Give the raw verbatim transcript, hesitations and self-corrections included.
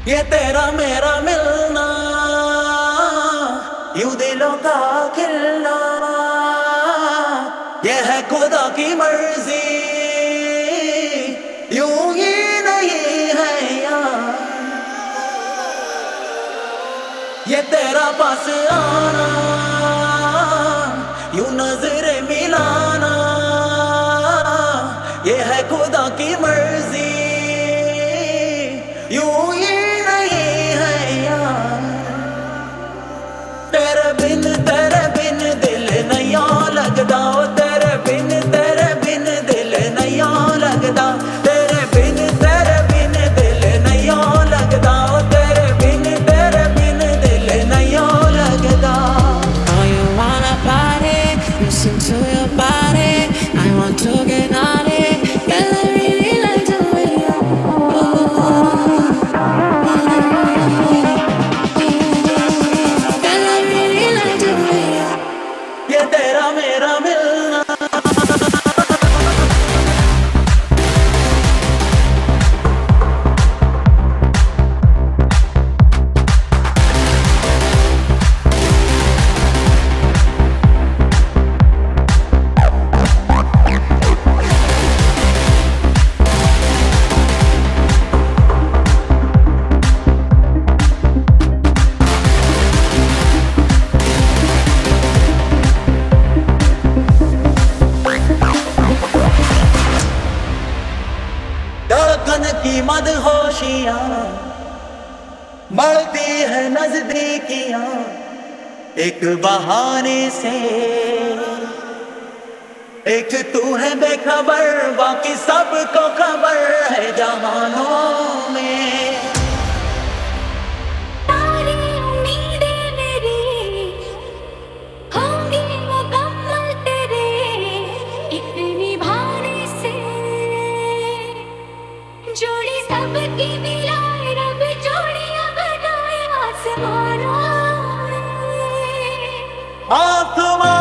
ये तेरा मेरा मिलना, यूं दिलों का खिलना, ये है खुदा की मर्जी, यूं ही नहीं है यार। ये तेरा पास आना, यूं नजरे मिलाना, ये है खुदा की मर्जी, यूं ही नहीं है यार। तेरे बिन तेरे बिन दिल नहीं लगदा, ओ तेरे बिन तेरे बिन दिल नहीं लगदा, तेरे बिन तेरे बिन दिल नहीं लगदा, ओ तेरे बिन तेरे बिन दिल नहीं लगदा। Oh, you wanna party? Listen to your body. I want to get naughty. Girl, I really like the way you move. Girl, I really like the way you. ये तेरा मेरा मिलना, धड़कन की मदहोशियां बढ़ती है नजदीकियां, एक बहाने से। एक तू है बेखबर, बाकी सबको खबर है जहानों में। सारी उम्मीदें मेरी होंगी मुकम्मल तेरे एक निभाने से। जोड़ी सबकी मिलाए रब, जोड़ियां बनाए आसमानों में। आसमां